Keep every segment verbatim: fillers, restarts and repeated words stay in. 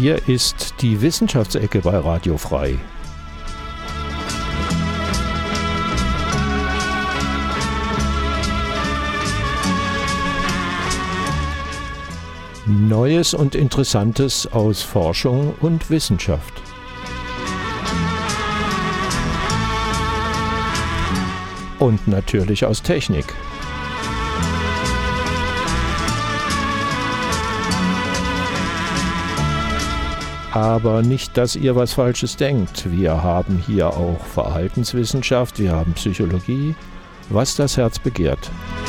Hier ist die Wissenschaftsecke bei Radio Frei. Neues und Interessantes aus Forschung und Wissenschaft. Und natürlich aus Technik. Aber nicht, dass ihr was Falsches denkt. Wir haben hier auch Verhaltenswissenschaft, wir haben Psychologie, was das Herz begehrt.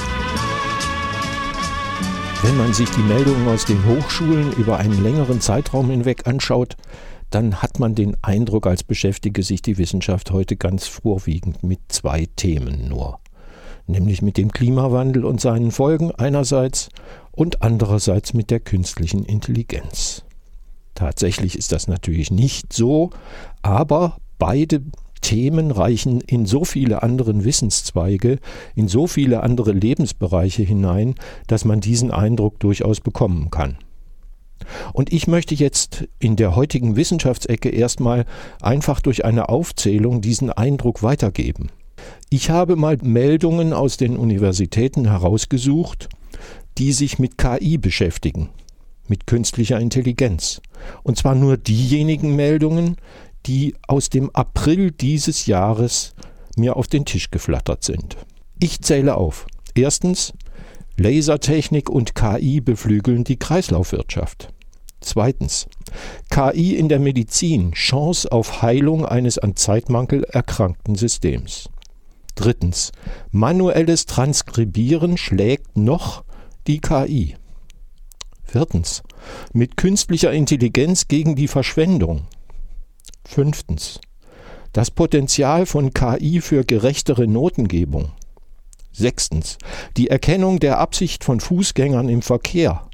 Wenn man sich die Meldungen aus den Hochschulen über einen längeren Zeitraum hinweg anschaut, dann hat man den Eindruck, als beschäftige sich die Wissenschaft heute ganz vorwiegend mit zwei Themen nur. Nämlich mit dem Klimawandel und seinen Folgen einerseits und andererseits mit der künstlichen Intelligenz. Tatsächlich ist das natürlich nicht so, aber beide Themen reichen in so viele andere Wissenszweige, in so viele andere Lebensbereiche hinein, dass man diesen Eindruck durchaus bekommen kann. Und ich möchte jetzt in der heutigen Wissenschaftsecke erstmal einfach durch eine Aufzählung diesen Eindruck weitergeben. Ich habe mal Meldungen aus den Universitäten herausgesucht, die sich mit K I beschäftigen, mit künstlicher Intelligenz. Und zwar nur diejenigen Meldungen, die aus dem April dieses Jahres mir auf den Tisch geflattert sind. Ich zähle auf. Erstens, Lasertechnik und K I beflügeln die Kreislaufwirtschaft. Zweitens, K I in der Medizin, Chance auf Heilung eines an Zeitmangel erkrankten Systems. Drittens, manuelles Transkribieren schlägt noch die K I. Viertens, mit künstlicher Intelligenz gegen die Verschwendung. Fünftens, das Potenzial von K I für gerechtere Notengebung. Sechstens, die Erkennung der Absicht von Fußgängern im Verkehr.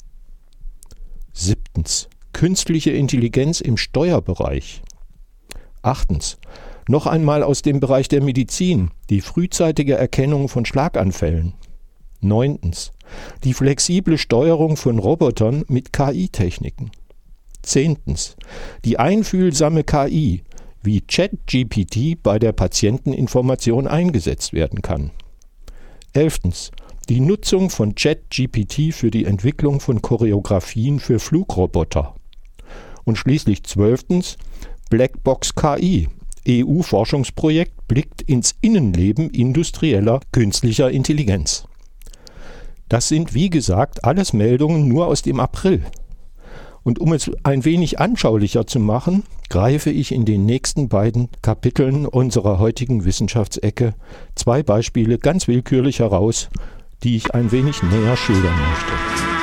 Siebtens, künstliche Intelligenz im Steuerbereich. Achtens, noch einmal aus dem Bereich der Medizin, die frühzeitige Erkennung von Schlaganfällen. Neuntens, die flexible Steuerung von Robotern mit K I-Techniken. Zehntens, die einfühlsame K I, wie ChatGPT bei der Patienteninformation eingesetzt werden kann. Elftens, die Nutzung von ChatGPT für die Entwicklung von Choreografien für Flugroboter. Und schließlich zwölftens, Blackbox K I, E U-Forschungsprojekt blickt ins Innenleben industrieller künstlicher Intelligenz. Das sind, wie gesagt, alles Meldungen nur aus dem April. Und um es ein wenig anschaulicher zu machen, greife ich in den nächsten beiden Kapiteln unserer heutigen Wissenschaftsecke zwei Beispiele ganz willkürlich heraus, die ich ein wenig näher schildern möchte.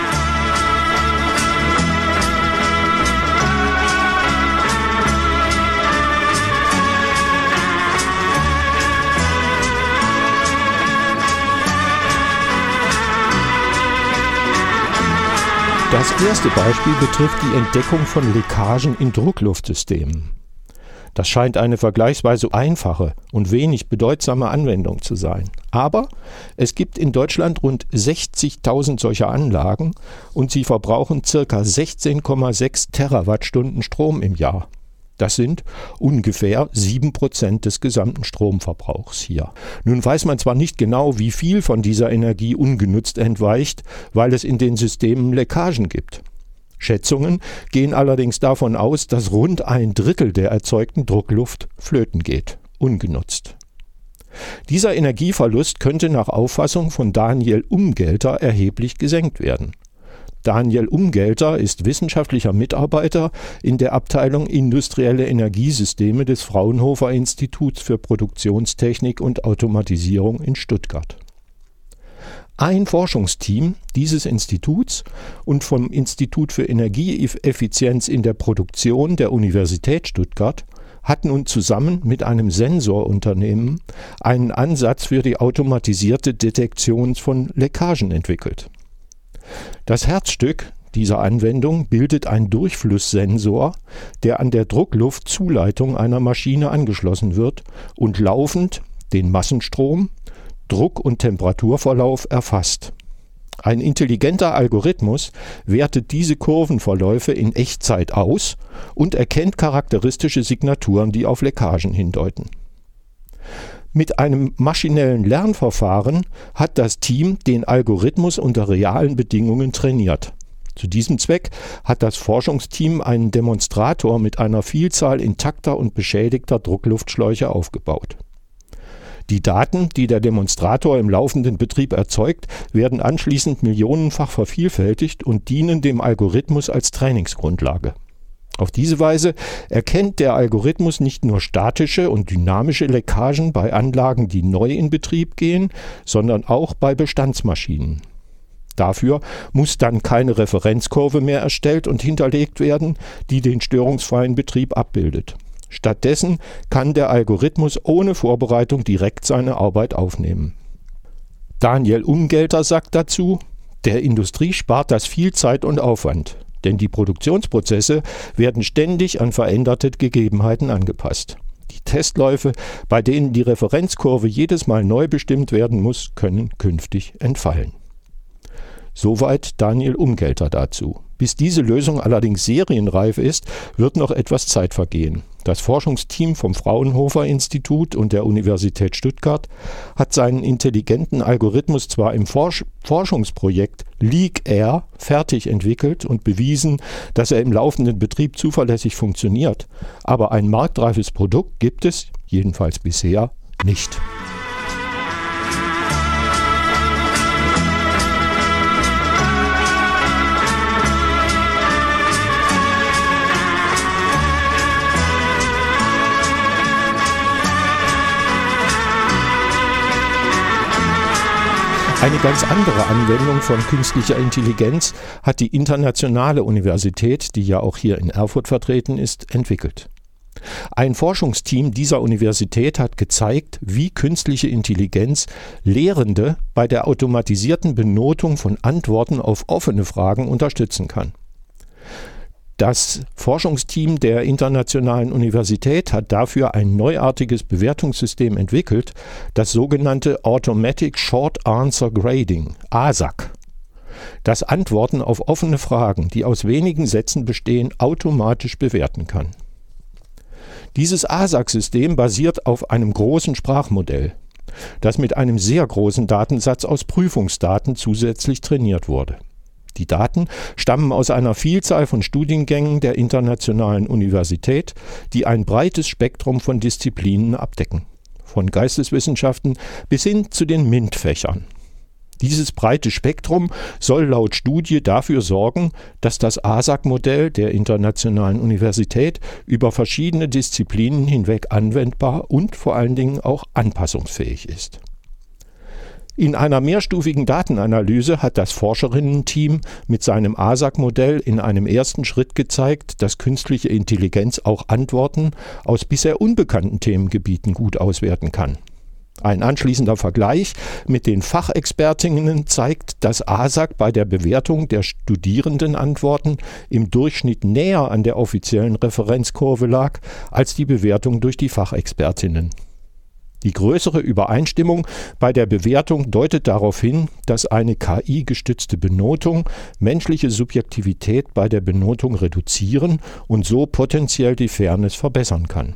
Das erste Beispiel betrifft die Entdeckung von Leckagen in Druckluftsystemen. Das scheint eine vergleichsweise einfache und wenig bedeutsame Anwendung zu sein. Aber es gibt in Deutschland rund sechzigtausend solcher Anlagen und sie verbrauchen ca. sechzehn Komma sechs Terawattstunden Strom im Jahr. Das sind ungefähr sieben Prozent des gesamten Stromverbrauchs hier. Nun weiß man zwar nicht genau, wie viel von dieser Energie ungenutzt entweicht, weil es in den Systemen Leckagen gibt. Schätzungen gehen allerdings davon aus, dass rund ein Drittel der erzeugten Druckluft flöten geht, ungenutzt. Dieser Energieverlust könnte nach Auffassung von Daniel Umgelter erheblich gesenkt werden. Daniel Umgelter ist wissenschaftlicher Mitarbeiter in der Abteilung Industrielle Energiesysteme des Fraunhofer Instituts für Produktionstechnik und Automatisierung in Stuttgart. Ein Forschungsteam dieses Instituts und vom Institut für Energieeffizienz in der Produktion der Universität Stuttgart hat nun zusammen mit einem Sensorunternehmen einen Ansatz für die automatisierte Detektion von Leckagen entwickelt. Das Herzstück dieser Anwendung bildet ein Durchflusssensor, der an der Druckluftzuleitung einer Maschine angeschlossen wird und laufend den Massenstrom, Druck- und Temperaturverlauf erfasst. Ein intelligenter Algorithmus wertet diese Kurvenverläufe in Echtzeit aus und erkennt charakteristische Signaturen, die auf Leckagen hindeuten. Mit einem maschinellen Lernverfahren hat das Team den Algorithmus unter realen Bedingungen trainiert. Zu diesem Zweck hat das Forschungsteam einen Demonstrator mit einer Vielzahl intakter und beschädigter Druckluftschläuche aufgebaut. Die Daten, die der Demonstrator im laufenden Betrieb erzeugt, werden anschließend millionenfach vervielfältigt und dienen dem Algorithmus als Trainingsgrundlage. Auf diese Weise erkennt der Algorithmus nicht nur statische und dynamische Leckagen bei Anlagen, die neu in Betrieb gehen, sondern auch bei Bestandsmaschinen. Dafür muss dann keine Referenzkurve mehr erstellt und hinterlegt werden, die den störungsfreien Betrieb abbildet. Stattdessen kann der Algorithmus ohne Vorbereitung direkt seine Arbeit aufnehmen. Daniel Umgelter sagt dazu: Der Industrie spart das viel Zeit und Aufwand, denn die Produktionsprozesse werden ständig an veränderte Gegebenheiten angepasst. Die Testläufe, bei denen die Referenzkurve jedes Mal neu bestimmt werden muss, können künftig entfallen. Soweit Daniel Umgelter dazu. Bis diese Lösung allerdings serienreif ist, wird noch etwas Zeit vergehen. Das Forschungsteam vom Fraunhofer-Institut und der Universität Stuttgart hat seinen intelligenten Algorithmus zwar im Forsch- Forschungsprojekt LeakAir fertig entwickelt und bewiesen, dass er im laufenden Betrieb zuverlässig funktioniert, aber ein marktreifes Produkt gibt es, jedenfalls bisher, nicht. Eine ganz andere Anwendung von künstlicher Intelligenz hat die Internationale Universität, die ja auch hier in Erfurt vertreten ist, entwickelt. Ein Forschungsteam dieser Universität hat gezeigt, wie künstliche Intelligenz Lehrende bei der automatisierten Benotung von Antworten auf offene Fragen unterstützen kann. Das Forschungsteam der Internationalen Universität hat dafür ein neuartiges Bewertungssystem entwickelt, das sogenannte Automatic Short Answer Grading, A S A G, das Antworten auf offene Fragen, die aus wenigen Sätzen bestehen, automatisch bewerten kann. Dieses A S A G-System basiert auf einem großen Sprachmodell, das mit einem sehr großen Datensatz aus Prüfungsdaten zusätzlich trainiert wurde. Die Daten stammen aus einer Vielzahl von Studiengängen der Internationalen Universität, die ein breites Spektrum von Disziplinen abdecken, von Geisteswissenschaften bis hin zu den MINT-Fächern. Dieses breite Spektrum soll laut Studie dafür sorgen, dass das A S A G-Modell der Internationalen Universität über verschiedene Disziplinen hinweg anwendbar und vor allen Dingen auch anpassungsfähig ist. In einer mehrstufigen Datenanalyse hat das Forscherinnen-Team mit seinem A S A G-Modell in einem ersten Schritt gezeigt, dass künstliche Intelligenz auch Antworten aus bisher unbekannten Themengebieten gut auswerten kann. Ein anschließender Vergleich mit den Fachexpertinnen zeigt, dass A S A G bei der Bewertung der Studierendenantworten im Durchschnitt näher an der offiziellen Referenzkurve lag als die Bewertung durch die Fachexpertinnen. Die größere Übereinstimmung bei der Bewertung deutet darauf hin, dass eine K I-gestützte Benotung menschliche Subjektivität bei der Benotung reduzieren und so potenziell die Fairness verbessern kann.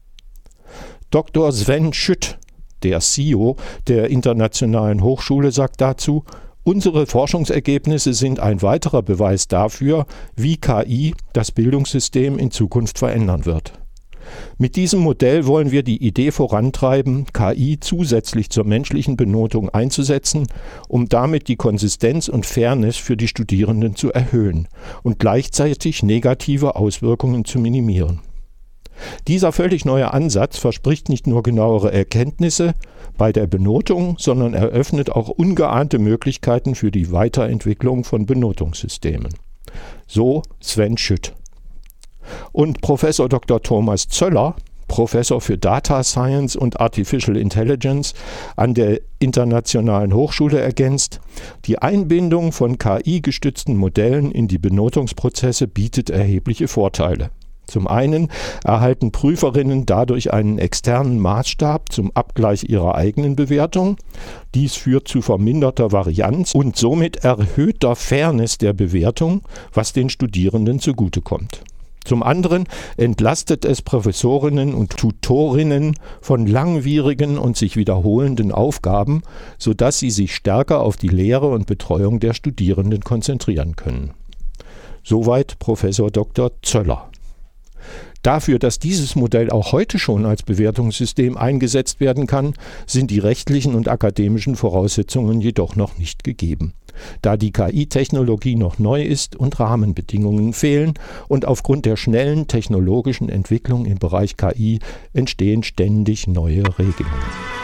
Doktor Sven Schütt, der C E O der Internationalen Hochschule, sagt dazu: Unsere Forschungsergebnisse sind ein weiterer Beweis dafür, wie K I das Bildungssystem in Zukunft verändern wird. Mit diesem Modell wollen wir die Idee vorantreiben, K I zusätzlich zur menschlichen Benotung einzusetzen, um damit die Konsistenz und Fairness für die Studierenden zu erhöhen und gleichzeitig negative Auswirkungen zu minimieren. Dieser völlig neue Ansatz verspricht nicht nur genauere Erkenntnisse bei der Benotung, sondern eröffnet auch ungeahnte Möglichkeiten für die Weiterentwicklung von Benotungssystemen. So Sven Schütt. Und Professor Doktor Thomas Zöller, Professor für Data Science und Artificial Intelligence an der Internationalen Hochschule, ergänzt: Die Einbindung von K I-gestützten Modellen in die Benotungsprozesse bietet erhebliche Vorteile. Zum einen erhalten Prüferinnen dadurch einen externen Maßstab zum Abgleich ihrer eigenen Bewertung. Dies führt zu verminderter Varianz und somit erhöhter Fairness der Bewertung, was den Studierenden zugutekommt. Zum anderen entlastet es Professorinnen und Tutorinnen von langwierigen und sich wiederholenden Aufgaben, sodass sie sich stärker auf die Lehre und Betreuung der Studierenden konzentrieren können. Soweit Professor Doktor Zöller. Dafür, dass dieses Modell auch heute schon als Bewertungssystem eingesetzt werden kann, sind die rechtlichen und akademischen Voraussetzungen jedoch noch nicht gegeben, da die K I-Technologie noch neu ist und Rahmenbedingungen fehlen und aufgrund der schnellen technologischen Entwicklung im Bereich K I entstehen ständig neue Regelungen.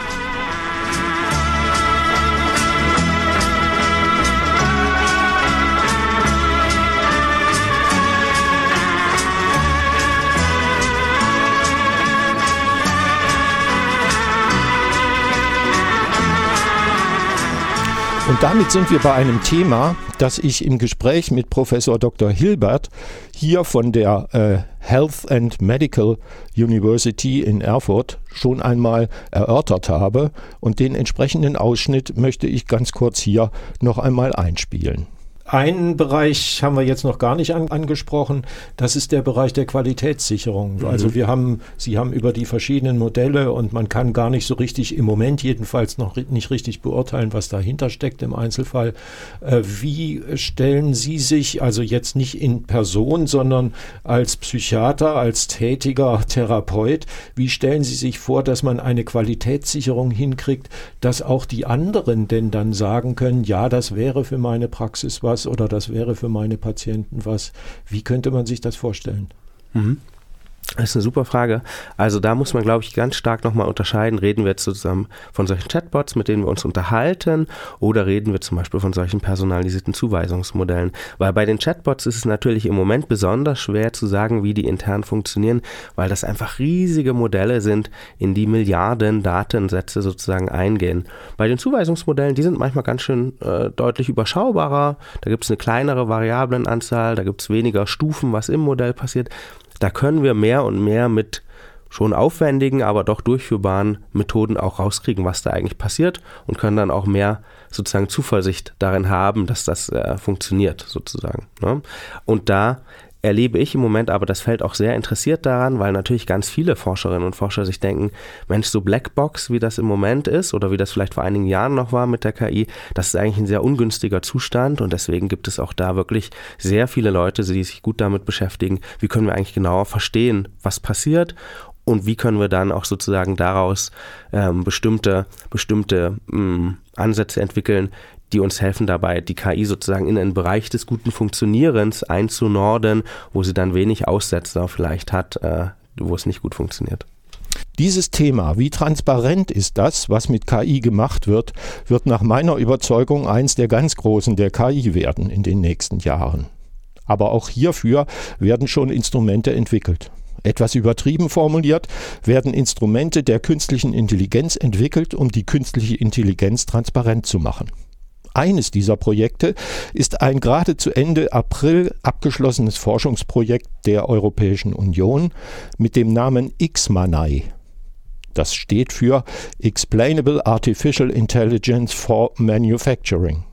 Und damit sind wir bei einem Thema, das ich im Gespräch mit Professor Doktor Hilbert hier von der äh, Health and Medical University in Erfurt schon einmal erörtert habe. Und den entsprechenden Ausschnitt möchte ich ganz kurz hier noch einmal einspielen. Einen Bereich haben wir jetzt noch gar nicht an, angesprochen, das ist der Bereich der Qualitätssicherung. Mhm. Also wir haben, Sie haben über die verschiedenen Modelle und man kann gar nicht so richtig, im Moment jedenfalls noch nicht richtig beurteilen, was dahinter steckt im Einzelfall. Äh, wie stellen Sie sich, also jetzt nicht in Person, sondern als Psychiater, als tätiger Therapeut, wie stellen Sie sich vor, dass man eine Qualitätssicherung hinkriegt, dass auch die anderen denn dann sagen können, ja, das wäre für meine Praxis was, oder das wäre für meine Patienten was. Wie könnte man sich das vorstellen? Mhm. Das ist eine super Frage. Also da muss man, glaube ich, ganz stark nochmal unterscheiden. Reden wir jetzt zusammen von solchen Chatbots, mit denen wir uns unterhalten, oder reden wir zum Beispiel von solchen personalisierten Zuweisungsmodellen? Weil bei den Chatbots ist es natürlich im Moment besonders schwer zu sagen, wie die intern funktionieren, weil das einfach riesige Modelle sind, in die Milliarden Datensätze sozusagen eingehen. Bei den Zuweisungsmodellen, die sind manchmal ganz schön äh, deutlich überschaubarer. Da gibt es eine kleinere Variablenanzahl, da gibt es weniger Stufen, was im Modell passiert. Da können wir mehr und mehr mit schon aufwendigen, aber doch durchführbaren Methoden auch rauskriegen, was da eigentlich passiert und können dann auch mehr sozusagen Zuversicht darin haben, dass das äh, funktioniert sozusagen. Ne? Und da erlebe ich im Moment aber das Feld auch sehr interessiert daran, weil natürlich ganz viele Forscherinnen und Forscher sich denken, Mensch, so Blackbox, wie das im Moment ist oder wie das vielleicht vor einigen Jahren noch war mit der K I, das ist eigentlich ein sehr ungünstiger Zustand und deswegen gibt es auch da wirklich sehr viele Leute, die sich gut damit beschäftigen, wie können wir eigentlich genauer verstehen, was passiert und wie können wir dann auch sozusagen daraus ähm, bestimmte, bestimmte mh, Ansätze entwickeln, die uns helfen dabei, die K I sozusagen in einen Bereich des guten Funktionierens einzunorden, wo sie dann wenig Aussetzer vielleicht hat, äh, wo es nicht gut funktioniert. Dieses Thema, wie transparent ist das, was mit K I gemacht wird, wird nach meiner Überzeugung eins der ganz Großen der K I werden in den nächsten Jahren. Aber auch hierfür werden schon Instrumente entwickelt. Etwas übertrieben formuliert, werden Instrumente der künstlichen Intelligenz entwickelt, um die künstliche Intelligenz transparent zu machen. Eines dieser Projekte ist ein gerade zu Ende April abgeschlossenes Forschungsprojekt der Europäischen Union mit dem Namen X M A N A I. Das steht für Explainable Artificial Intelligence for Manufacturing.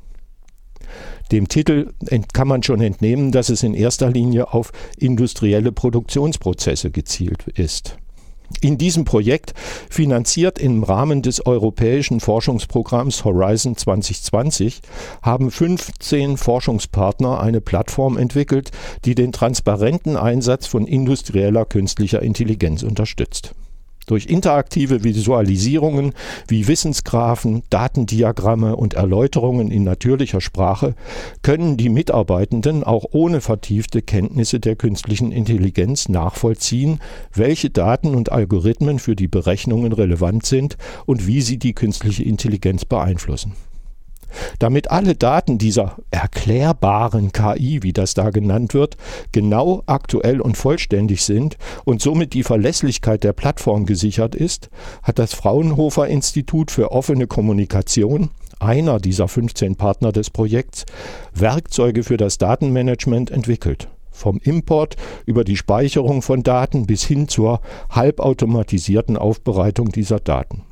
Dem Titel kann man schon entnehmen, dass es in erster Linie auf industrielle Produktionsprozesse gezielt ist. In diesem Projekt, finanziert im Rahmen des europäischen Forschungsprogramms Horizon zwanzig zwanzig, haben fünfzehn Forschungspartner eine Plattform entwickelt, die den transparenten Einsatz von industrieller künstlicher Intelligenz unterstützt. Durch interaktive Visualisierungen wie Wissensgraphen, Datendiagramme und Erläuterungen in natürlicher Sprache können die Mitarbeitenden auch ohne vertiefte Kenntnisse der künstlichen Intelligenz nachvollziehen, welche Daten und Algorithmen für die Berechnungen relevant sind und wie sie die künstliche Intelligenz beeinflussen. Damit alle Daten dieser erklärbaren K I, wie das da genannt wird, genau, aktuell und vollständig sind und somit die Verlässlichkeit der Plattform gesichert ist, hat das Fraunhofer Institut für offene Kommunikation, einer dieser fünfzehn Partner des Projekts, Werkzeuge für das Datenmanagement entwickelt. vom Import über die Speicherung von Daten bis hin zur halbautomatisierten Aufbereitung dieser Daten.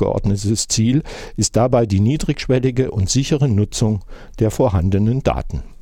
Übergeordnetes Ziel ist dabei die niedrigschwellige und sichere Nutzung der vorhandenen Daten.